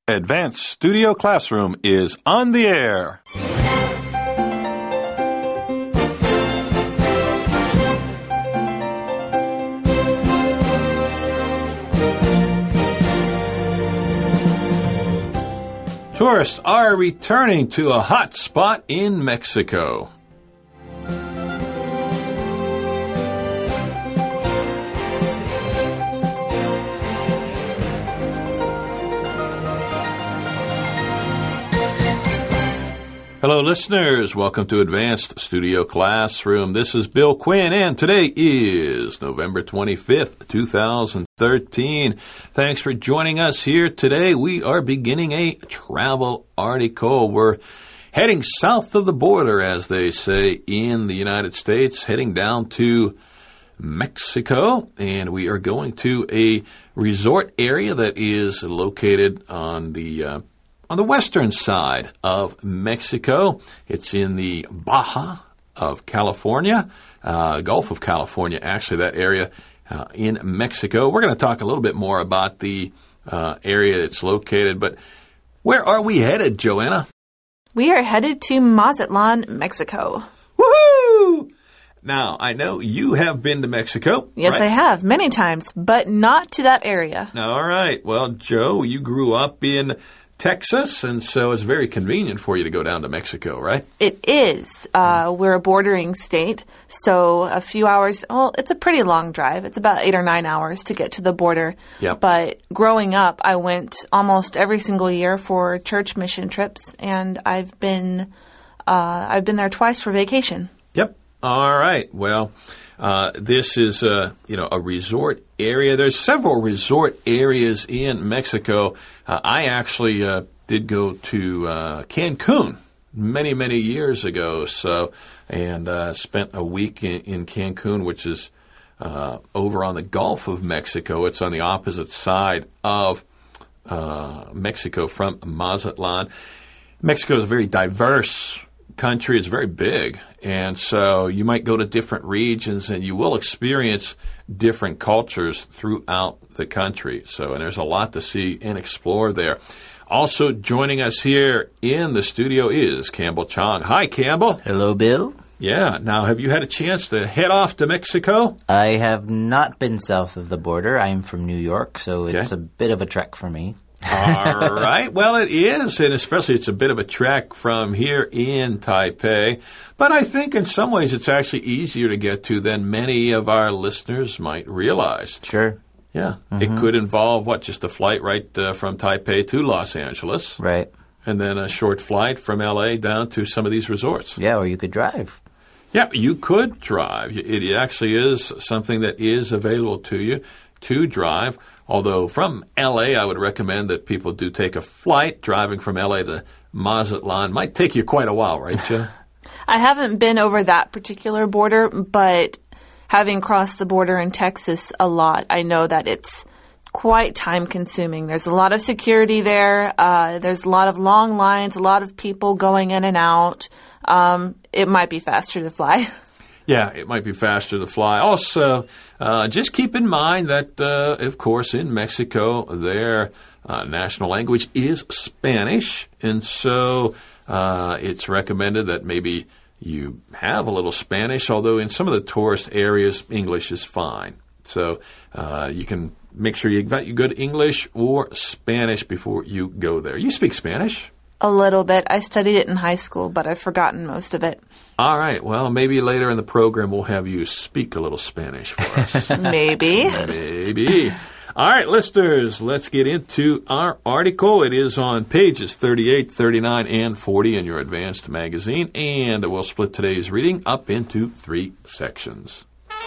Advanced Studio Classroom is on the air. Tourists are returning to a hot spot in Mexico. Hello, listeners. Welcome to Advanced Studio Classroom. This is Bill Quinn, and today is November 25th, 2013. Thanks for joining us here today. We are beginning a travel article. We're heading south of the border, as they say, in the United States, heading down to Mexico, and we are going to a resort area that is located on the western side of Mexico. It's in the Baja of California, Gulf of California, actually, that area in Mexico. We're going to talk a little bit more about the area it's located, but where are we headed, Joanna? We are headed to Mazatlan, Mexico. Woohoo! Now, I know you have been to Mexico. Yes, right? I have, many times, but not to that area. All right. Well, Joe, you grew up in Texas, and so it's very convenient for you to go down to Mexico, right? It is. We're a bordering state, so a few hours, well, it's a pretty long drive. It's about 8 or 9 hours to get to the border. Yep. But growing up, I went almost every single year for church mission trips, and I've been there twice for vacation. Yep. All right. Well, this is a resort area. There's several resort areas in Mexico. I actually did go to Cancun many years ago. And spent a week in Cancun, which is over on the Gulf of Mexico. It's on the opposite side of Mexico from Mazatlan. Mexico is a very diverse country. It's very big, and so you might go to different regions and you will experience different cultures throughout the country. And there's a lot to see and explore there. Also joining us here in the studio is Campbell Chong. Hi, Campbell. Hello, Bill. Yeah. Now, have you had a chance to head off to Mexico? I have not been south of the border. I'm from New York, so it's a bit of a trek for me. All right. Well, it is, and especially it's a bit of a trek from here in Taipei. But I think in some ways it's actually easier to get to than many of our listeners might realize. Sure. Yeah. It could involve, just a flight right from Taipei to Los Angeles. Right. And then a short flight from L.A. down to some of these resorts. Yeah, or you could drive. Yeah, you could drive. It actually is something that is available to you to drive. Although from L.A., I would recommend that people do take a flight. Driving from L.A. to Mazatlan might take you quite a while, right, Joe? I haven't been over that particular border, but having crossed the border in Texas a lot, I know that it's quite time-consuming. There's a lot of security there. There's a lot of long lines, a lot of people going in and out. It might be faster to fly. Yeah, it might be faster to fly. Also, just keep in mind that, of course, in Mexico, their national language is Spanish. And so it's recommended that maybe you have a little Spanish, although in some of the tourist areas, English is fine. So you can make sure you got your good English or Spanish before you go there. You speak Spanish? A little bit. I studied it in high school, but I've forgotten most of it. All right. Well, maybe later in the program we'll have you speak a little Spanish for us. Maybe. Maybe. All right, listeners, let's get into our article. It is on pages 38, 39, and 40 in your Advanced magazine, and we'll split today's reading up into 3 sections.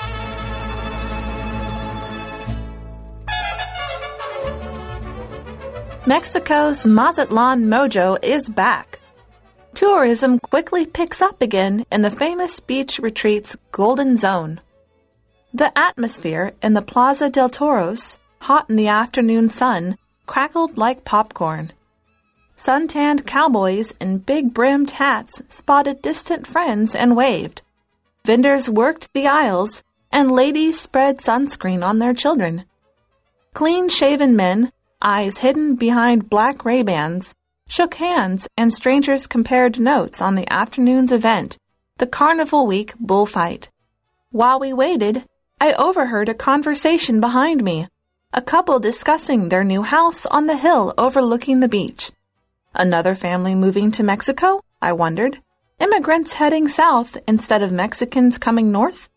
Mexico's Mazatlan mojo is back. Tourism quickly picks up again in the famous beach retreat's Golden Zone. The atmosphere in the Plaza del Toros, hot in the afternoon sun, crackled like popcorn. Suntanned cowboys in big-brimmed hats spotted distant friends and waved. Vendors worked the aisles, and ladies spread sunscreen on their children. Clean-shaven men eyes hidden behind black Ray-Bans, shook hands, and strangers compared notes on the afternoon's event, the Carnival Week bullfight. While we waited, I overheard a conversation behind me, a couple discussing their new house on the hill overlooking the beach. Another family moving to Mexico, I wondered. Immigrants heading south instead of Mexicans coming north?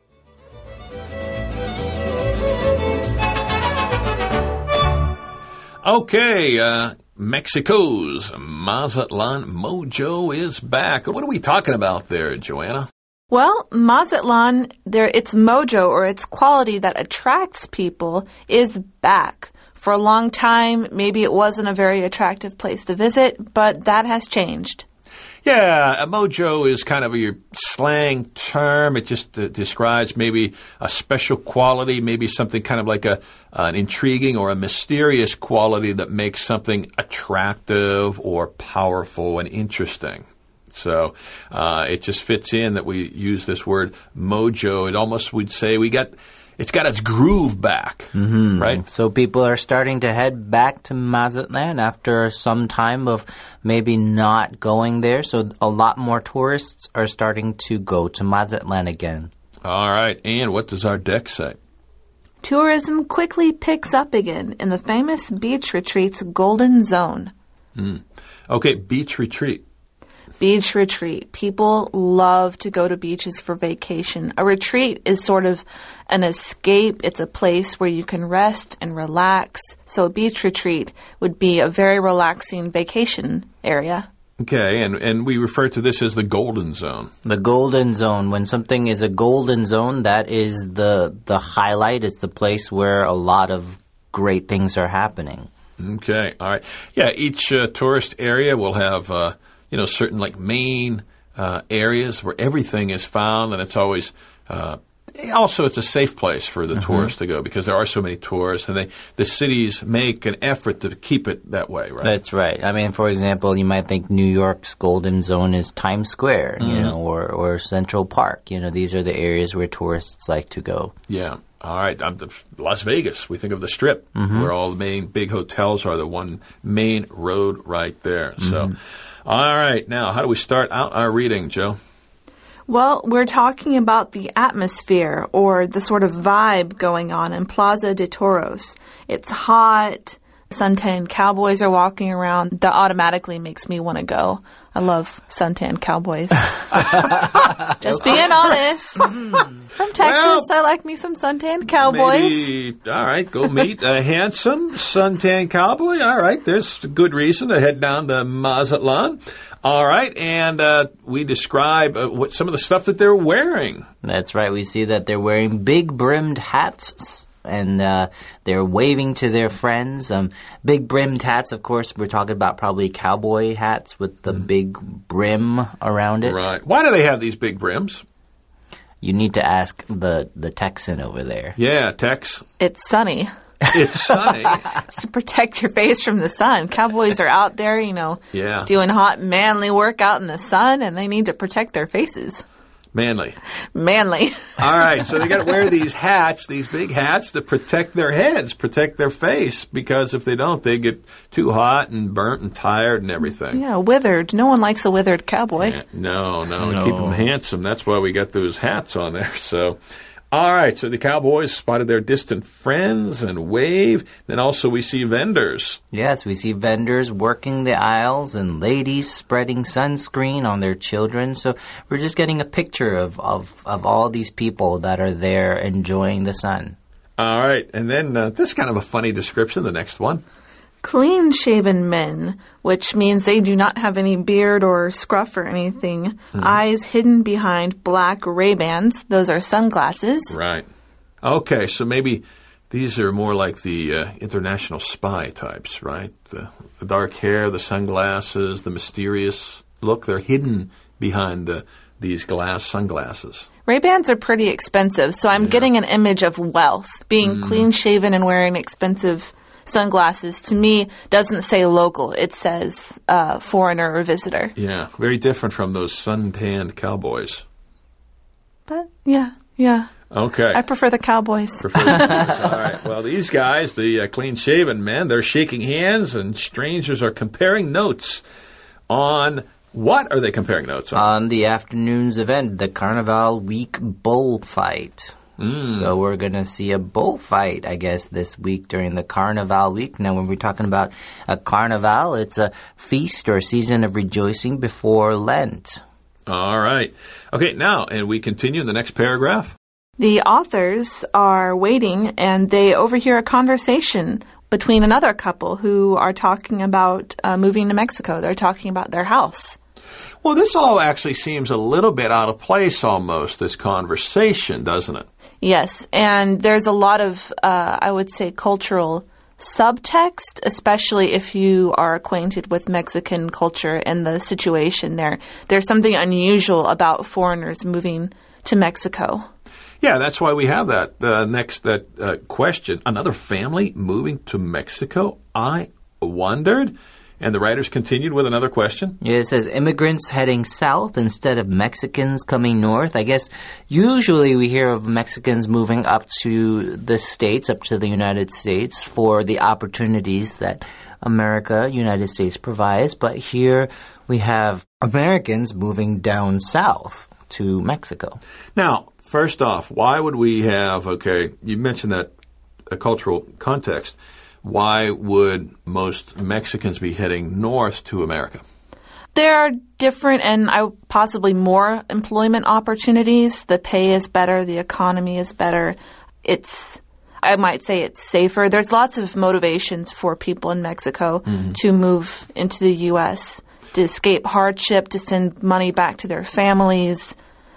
Okay, Mexico's Mazatlan Mojo is back. What are we talking about there, Joanna? Well, Mazatlan, its mojo, or its quality that attracts people, is back. For a long time, maybe it wasn't a very attractive place to visit, but that has changed. Yeah, a mojo is kind of a slang term. It just describes maybe a special quality, maybe something kind of like an intriguing or a mysterious quality that makes something attractive or powerful and interesting. So it just fits in that we use this word mojo. It almost would say it's got its groove back, right? So people are starting to head back to Mazatlan after some time of maybe not going there. So a lot more tourists are starting to go to Mazatlan again. All right. And what does our deck say? Tourism quickly picks up again in the famous beach retreat's Golden Zone. Okay, beach retreat. Beach retreat. People love to go to beaches for vacation. A retreat is sort of an escape. It's a place where you can rest and relax. So a beach retreat would be a very relaxing vacation area. Okay, and we refer to this as the Golden Zone. The Golden Zone. When something is a golden zone, that is the highlight. It's the place where a lot of great things are happening. Okay, all right. Yeah, each tourist area will have certain like main areas where everything is found, and it's always also it's a safe place for the tourists to go because there are so many tourists, and the cities make an effort to keep it that way, right? That's right. I mean, for example, you might think New York's Golden Zone is Times Square, or Central Park. These are the areas where tourists like to go. Yeah. All right. Las Vegas, we think of the Strip, where all the main big hotels are, the one main road right there. So, all right. Now, how do we start out our reading, Joe? Well, we're talking about the atmosphere or the sort of vibe going on in Plaza de Toros. It's hot. Suntan cowboys are walking around. That automatically makes me want to go. I love suntan cowboys. Just being honest. From Texas, I like me some suntan cowboys. All right, go meet a handsome suntan cowboy. All right, there's a good reason to head down to Mazatlan. All right, and we describe some of the stuff that they're wearing. That's right. We see that they're wearing big brimmed hats. And they're waving to their friends. Big brimmed hats, of course, we're talking about probably cowboy hats with the big brim around it. Right. Why do they have these big brims? You need to ask the Texan over there. Yeah, Tex. It's sunny. It's sunny. It's to protect your face from the sun. Cowboys are out there, doing hot, manly work out in the sun, and they need to protect their faces. Manly. All right, so they got to wear these hats, these big hats, to protect their heads, protect their face, because if they don't, they get too hot and burnt and tired and everything. Yeah, withered. No one likes a withered cowboy. Yeah, no. Keep them handsome. That's why we got those hats on there. So, all right, so the cowboys spotted their distant friends and wave. Then also we see vendors. Yes, we see vendors working the aisles and ladies spreading sunscreen on their children. So we're just getting a picture of all these people that are there enjoying the sun. All right, and then this is kind of a funny description, the next one. Clean-shaven men, which means they do not have any beard or scruff or anything. Eyes hidden behind black Ray-Bans. Those are sunglasses. Right. Okay, so maybe these are more like the international spy types, right? The dark hair, the sunglasses, the mysterious look. They're hidden behind these glass sunglasses. Ray-Bans are pretty expensive, so I'm getting an image of wealth. Being clean-shaven and wearing expensive sunglasses, to me, doesn't say local. It says foreigner or visitor. Yeah, very different from those suntanned cowboys. But, yeah. Okay. I prefer the Cowboys. All right. Well, these guys, the clean-shaven men, they're shaking hands, and strangers are comparing notes on what are they comparing notes on? On the afternoon's event, the Carnival Week bullfight. So we're going to see a bullfight, I guess, this week during the Carnival Week. Now, when we're talking about a carnival, it's a feast or a season of rejoicing before Lent. All right. Okay, now, and we continue in the next paragraph. The authors are waiting, and they overhear a conversation between another couple who are talking about moving to Mexico. They're talking about their house. Well, this all actually seems a little bit out of place almost, this conversation, doesn't it? Yes, and there's a lot of, I would say, cultural subtext, especially if you are acquainted with Mexican culture and the situation there. There's something unusual about foreigners moving to Mexico. Yeah, that's why we have that next question. Another family moving to Mexico? I wondered. And the writers continued with another question. Yeah, it says immigrants heading south instead of Mexicans coming north. I guess usually we hear of Mexicans moving up to the States, up to the United States for the opportunities that United States provides. But here we have Americans moving down south to Mexico. Now, first off, why would we have, you mentioned that a cultural context. Why would most Mexicans be heading north to America? There are different and possibly more employment opportunities. The pay is better. The economy is better. I might say it's safer. There's lots of motivations for people in Mexico to move into the U.S., to escape hardship, to send money back to their families.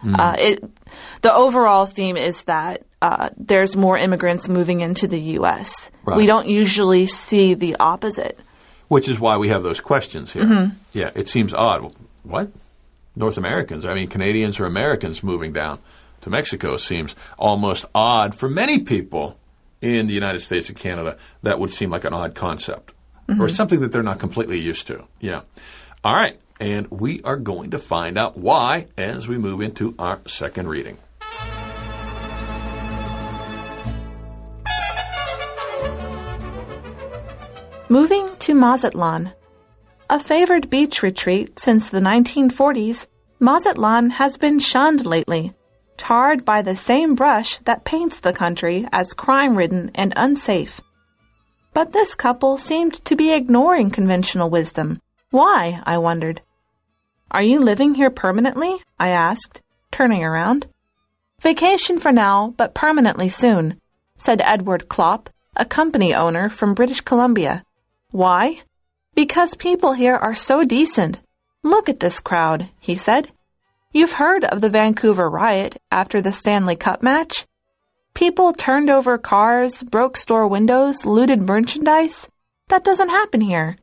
The overall theme is that there's more immigrants moving into the U.S. Right. We don't usually see the opposite. Which is why we have those questions here. Yeah, it seems odd. What? North Americans? I mean, Canadians or Americans moving down to Mexico seems almost odd for many people in the United States and Canada. That would seem like an odd concept or something that they're not completely used to. Yeah. All right. And we are going to find out why as we move into our second reading. Moving to Mazatlan. A favored beach retreat since the 1940s, Mazatlan has been shunned lately, tarred by the same brush that paints the country as crime-ridden and unsafe. But this couple seemed to be ignoring conventional wisdom. Why, I wondered. Are you living here permanently? I asked, turning around. Vacation for now, but permanently soon, said Edward Klopp, a company owner from British Columbia. Why? Because people here are so decent. Look at this crowd, he said. You've heard of the Vancouver riot after the Stanley Cup match? People turned over cars, broke store windows, looted merchandise. That doesn't happen here.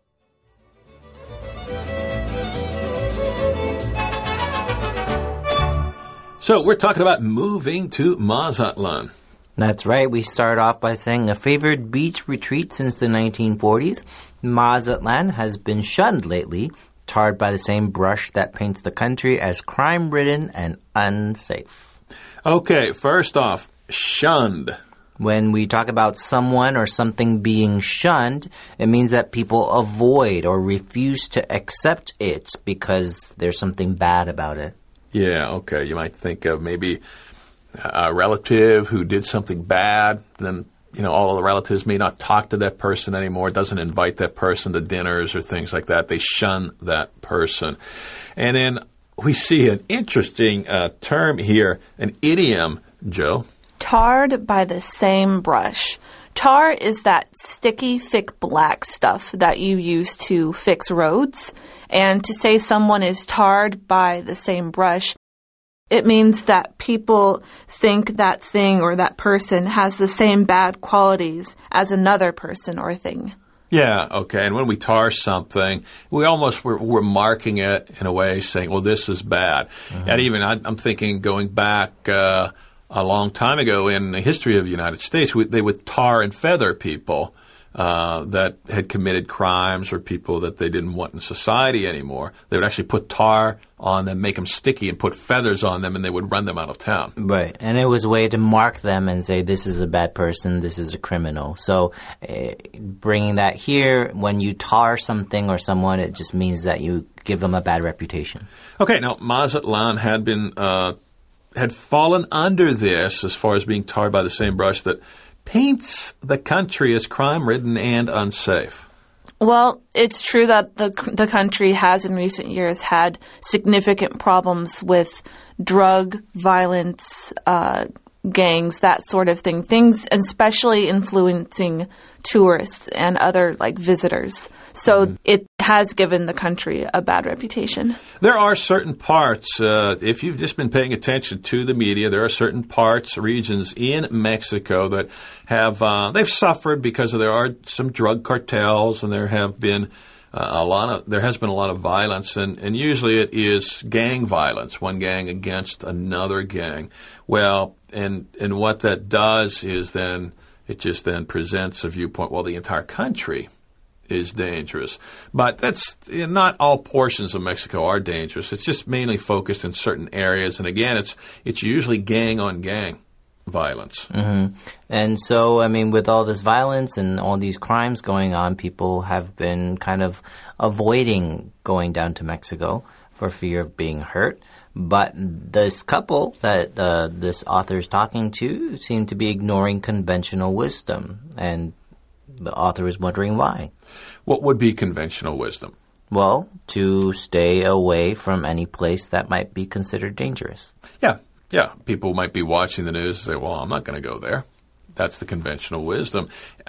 So we're talking about moving to Mazatlan. That's right. We start off by saying a favored beach retreat since the 1940s. Mazatlan has been shunned lately, tarred by the same brush that paints the country as crime-ridden and unsafe. Okay, first off, shunned. When we talk about someone or something being shunned, it means that people avoid or refuse to accept it because there's something bad about it. Yeah, okay. You might think of maybe a relative who did something bad, then, all of the relatives may not talk to that person anymore, doesn't invite that person to dinners or things like that. They shun that person. And then we see an interesting term here, an idiom, Joe. Tarred by the same brush. Tar is that sticky, thick black stuff that you use to fix roads. And to say someone is tarred by the same brush, it means that people think that thing or that person has the same bad qualities as another person or thing. Yeah, okay. And when we tar something, we almost we're marking it in a way, saying, well, this is bad. And even I'm thinking going back a long time ago in the history of the United States, they would tar and feather people that had committed crimes or people that they didn't want in society anymore. They would actually put tar on them, make them sticky, and put feathers on them, and they would run them out of town. Right. And it was a way to mark them and say, this is a bad person, this is a criminal. So bringing that here, when you tar something or someone, it just means that you give them a bad reputation. Okay, now Mazatlan had fallen under this as far as being tarred by the same brush that paints the country as crime-ridden and unsafe. Well, it's true that the country has in recent years had significant problems with drug, violence, gangs, that sort of thing. Things especially influencing tourists and other visitors. So it has given the country a bad reputation. There are certain parts, if you've just been paying attention to the media, there are certain parts, regions in Mexico that have they've suffered because there are some drug cartels, and there has been a lot of violence, and usually it is gang violence, one gang against another gang. Well, and what that does is then it just then presents a viewpoint, well, the entire country is dangerous. But that's not all portions of Mexico are dangerous. It's just mainly focused in certain areas. And again, it's usually gang on gang violence. Mm-hmm. And so, I mean, with all this violence and all these crimes going on, people have been kind of avoiding going down to Mexico for fear of being hurt. But this couple that this author is talking to seem to be ignoring conventional wisdom, and the author is wondering why. What would be conventional wisdom? Well, to stay away from any place that might be considered dangerous. Yeah. People might be watching the news and say, well, I'm not going to go there. That's the conventional wisdom.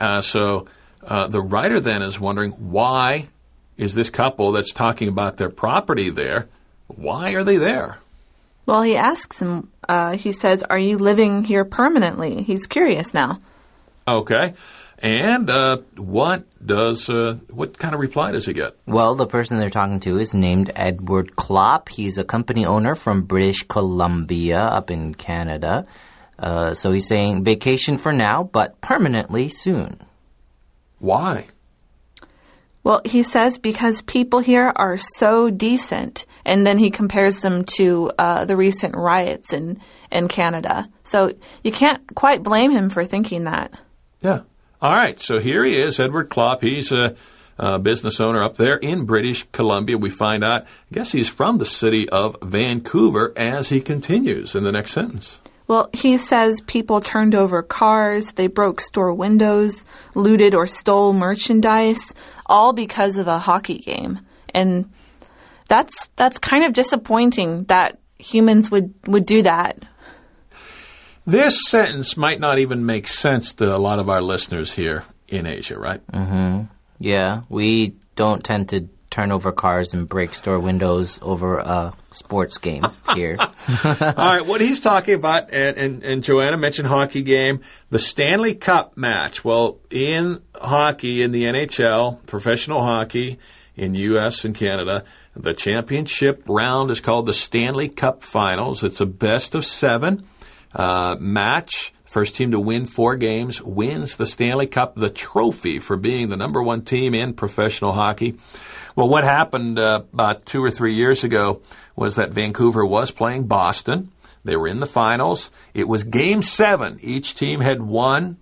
So the writer then is wondering, why is this couple that's talking about their property there, why are they there? Well, he asks him, he says, are you living here permanently? He's curious now. Okay. And what kind of reply does he get? Well, the person they're talking to is named Edward Klopp. He's a company owner from British Columbia up in Canada. So he's saying vacation for now, but permanently soon. Why? Well, he says because people here are so decent, and then he compares them to the recent riots in Canada. So you can't quite blame him for thinking that. Yeah. All right, so here he is, Edward Klopp. He's a business owner up there in British Columbia. We find out, I guess he's from the city of Vancouver, as he continues in the next sentence. Well, he says people turned over cars, they broke store windows, looted or stole merchandise, all because of a hockey game. And that's kind of disappointing that humans would do that. This sentence might not even make sense to a lot of our listeners here in Asia, right? Mm-hmm. Yeah, we don't tend to turn over cars and break store windows over a sports game here. All right, what he's talking about, and Joanna mentioned hockey game, the Stanley Cup match. Well, in hockey, in the NHL, professional hockey in U.S. and Canada, the championship round is called the Stanley Cup Finals. It's a best-of-7 match. First team to win 4 games wins the Stanley Cup, the trophy for being the number 1 team in professional hockey. Well, what happened about 2 or 3 years ago was that Vancouver was playing Boston. They were in the finals. It was Game 7. Each team had won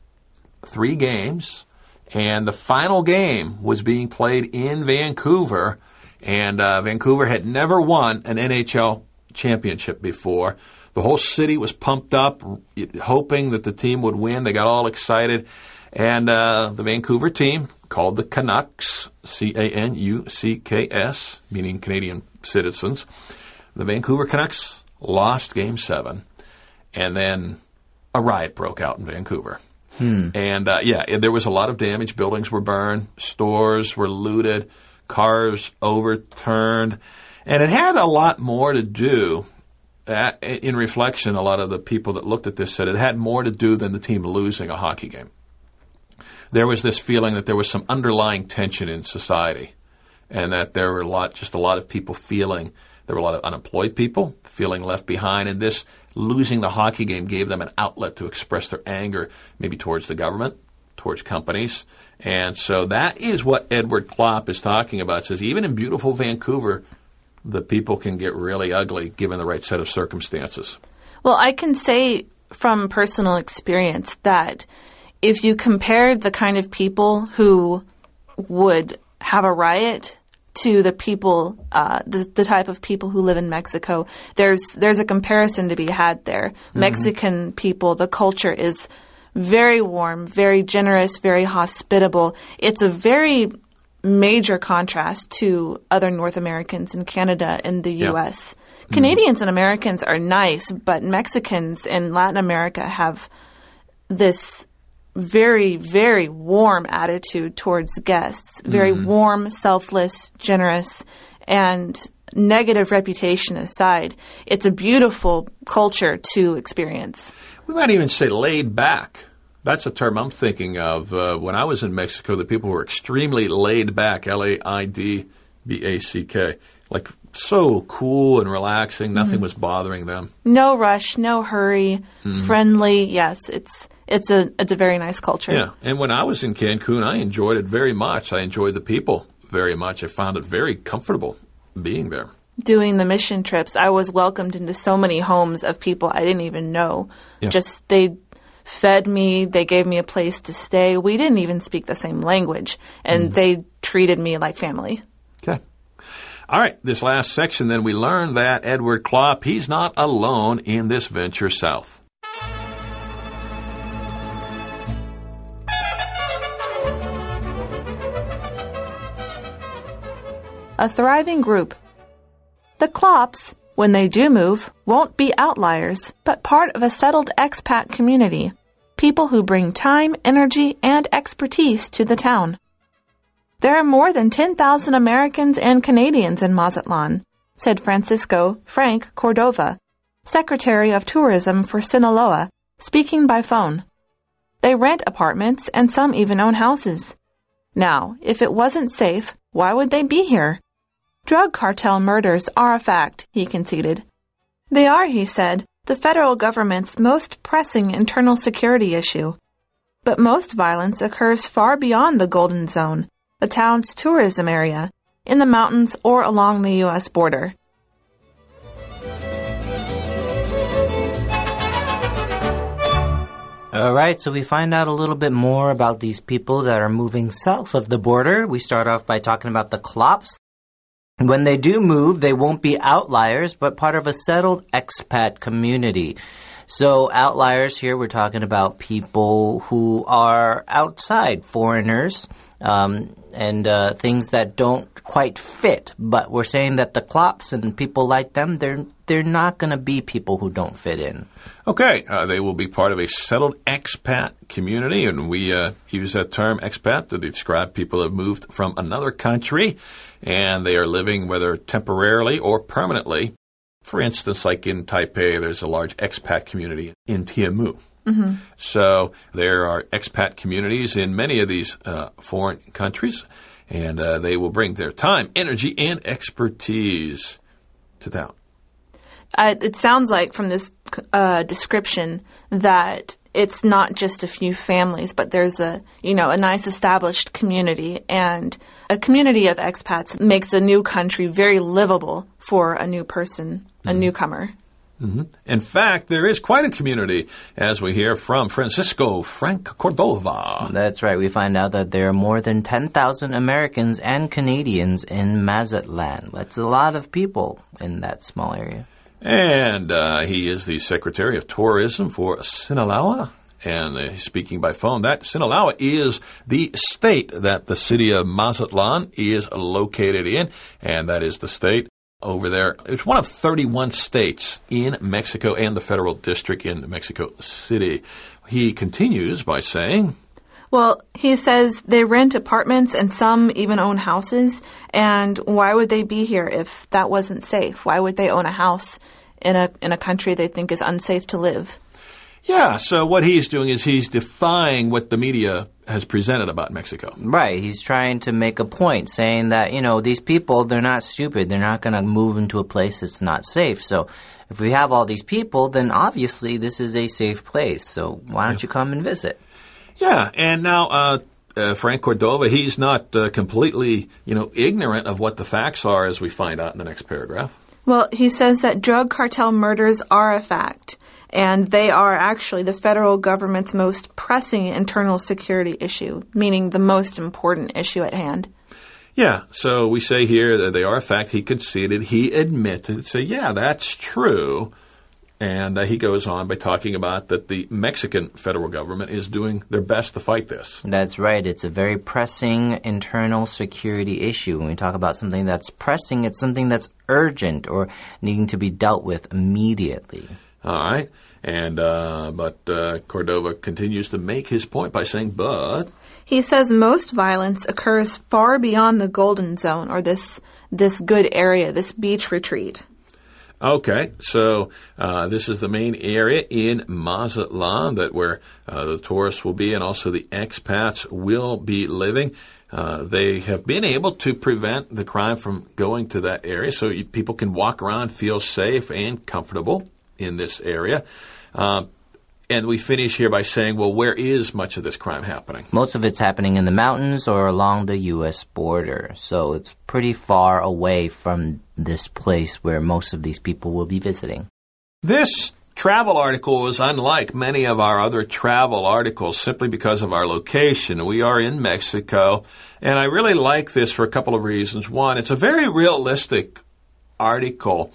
3 games, and the final game was being played in Vancouver, and Vancouver had never won an NHL championship before. The whole city was pumped up, hoping that the team would win. They got all excited. And the Vancouver team, called the Canucks, Canucks, meaning Canadian citizens, the Vancouver Canucks lost Game 7. And then a riot broke out in Vancouver. And, there was a lot of damage. Buildings were burned. Stores were looted. Cars overturned. And it had a lot more to do. In reflection, a lot of the people that looked at this said it had more to do than the team losing a hockey game. There was this feeling that there was some underlying tension in society, and that there were a lot of people feeling, there were a lot of unemployed people feeling left behind, and this losing the hockey game gave them an outlet to express their anger, maybe towards the government, towards companies. And so that is what Edward Klopp is talking about. It says even in beautiful Vancouver, the people can get really ugly given the right set of circumstances. Well, I can say from personal experience that if you compared the kind of people who would have a riot to the people, the type of people who live in Mexico, there's a comparison to be had there. Mm-hmm. Mexican people, the culture is very warm, very generous, very hospitable. It's a very major contrast to other North Americans in Canada and the U.S. Canadians and Americans are nice, but Mexicans in Latin America have this very, very warm attitude towards guests. Very warm, selfless, generous, and negative reputation aside, it's a beautiful culture to experience. We might even say laid back. That's a term I'm thinking of. When I was in Mexico, the people were extremely laid back, Laidback, like so cool and relaxing. Nothing was bothering them. No rush, no hurry, friendly. Yes, it's a very nice culture. Yeah, and when I was in Cancun, I enjoyed it very much. I enjoyed the people very much. I found it very comfortable being there. Doing the mission trips, I was welcomed into so many homes of people I didn't even know. Yeah. Just they fed me, they gave me a place to stay. We didn't even speak the same language, and they treated me like family. Okay. All right, this last section, then we learned that Edward Klopp, he's not alone in this venture south. A thriving group. The Klopps, when they do move, won't be outliers, but part of a settled expat community, people who bring time, energy, and expertise to the town. There are more than 10,000 Americans and Canadians in Mazatlan, said Francisco Frank Cordova, Secretary of Tourism for Sinaloa, speaking by phone. They rent apartments and some even own houses. Now, if it wasn't safe, why would they be here? Drug cartel murders are a fact, he conceded. They are, he said, the federal government's most pressing internal security issue. But most violence occurs far beyond the Golden Zone, the town's tourism area, in the mountains or along the U.S. border. All right, so we find out a little bit more about these people that are moving south of the border. We start off by talking about the Klopps. When they do move, they won't be outliers, but part of a settled expat community. So outliers here, we're talking about people who are outside, foreigners, and things that don't quite fit. But we're saying that the Klopps and people like them, they're not going to be people who don't fit in. Okay, they will be part of a settled expat community, and we use that term expat to describe people who have moved from another country, and they are living, whether temporarily or permanently. For instance, like in Taipei, there's a large expat community in Tianmu. Mm-hmm. So there are expat communities in many of these foreign countries, and they will bring their time, energy, and expertise to town. It sounds like from this description that it's not just a few families, but there's a nice established community, and a community of expats makes a new country very livable for a new person, a newcomer. Mm-hmm. In fact, there is quite a community, as we hear from Francisco Frank Cordova. That's right. We find out that there are more than 10,000 Americans and Canadians in Mazatlan. That's a lot of people in that small area. And he is the Secretary of Tourism for Sinaloa. And he's speaking by phone. That Sinaloa is the state that the city of Mazatlan is located in. And that is the state over there. It's one of 31 states in Mexico and the federal district in Mexico City. He continues by saying, well, he says they rent apartments and some even own houses. And why would they be here if that wasn't safe? Why would they own a house in a country they think is unsafe to live? Yeah, so what he's doing is he's defying what the media has presented about Mexico. Right. He's trying to make a point, saying that, these people, they're not stupid. They're not going to move into a place that's not safe. So if we have all these people, then obviously this is a safe place. So why don't you come and visit? Yeah, and now Frank Cordova, he's not completely, ignorant of what the facts are, as we find out in the next paragraph. Well, he says that drug cartel murders are a fact, and they are actually the federal government's most pressing internal security issue, meaning the most important issue at hand. Yeah, so we say here that they are a fact. He conceded, he admitted, so yeah, that's true. And he goes on by talking about that the Mexican federal government is doing their best to fight this. That's right. It's a very pressing internal security issue. When we talk about something that's pressing, it's something that's urgent or needing to be dealt with immediately. All right. And but Cordova continues to make his point by saying, but... He says most violence occurs far beyond the Golden Zone, or this good area, this beach retreat. Okay, so this is the main area in Mazatlan where the tourists will be and also the expats will be living. They have been able to prevent the crime from going to that area, so people can walk around, feel safe and comfortable in this area. And we finish here by saying, well, where is much of this crime happening? Most of it's happening in the mountains or along the U.S. border. So it's pretty far away from this place where most of these people will be visiting. This travel article is unlike many of our other travel articles simply because of our location. We are in Mexico, and I really like this for a couple of reasons. One, it's a very realistic article.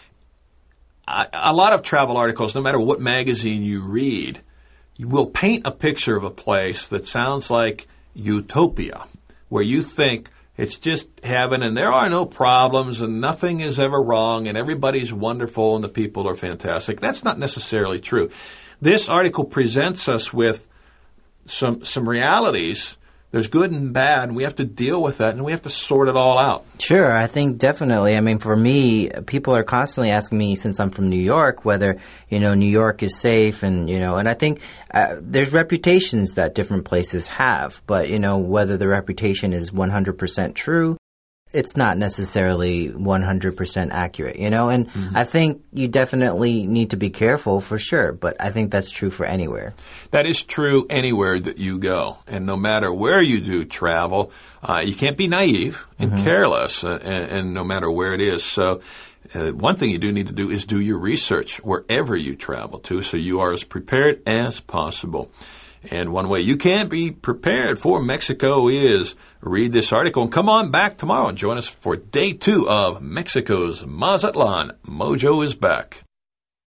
A lot of travel articles, no matter what magazine you read, you will paint a picture of a place that sounds like utopia, where you think it's just heaven and there are no problems and nothing is ever wrong and everybody's wonderful and the people are fantastic. That's not necessarily true. This article presents us with some realities. There's good and bad, and we have to deal with that, and we have to sort it all out. Sure, I think definitely. I mean, for me, people are constantly asking me, since I'm from New York, whether, New York is safe, and, and I think there's reputations that different places have, but, whether the reputation is 100% true, it's not necessarily 100% accurate, and I think you definitely need to be careful for sure, but I think that's true for anywhere. That is true anywhere that you go, and no matter where you do travel, you can't be naive and careless, and no matter where it is. So one thing you do need to do is do your research wherever you travel to, so you are as prepared as possible. And one way you can be prepared for Mexico is read this article and come on back tomorrow and join us for day 2 of Mexico's Mazatlan. Mojo is back.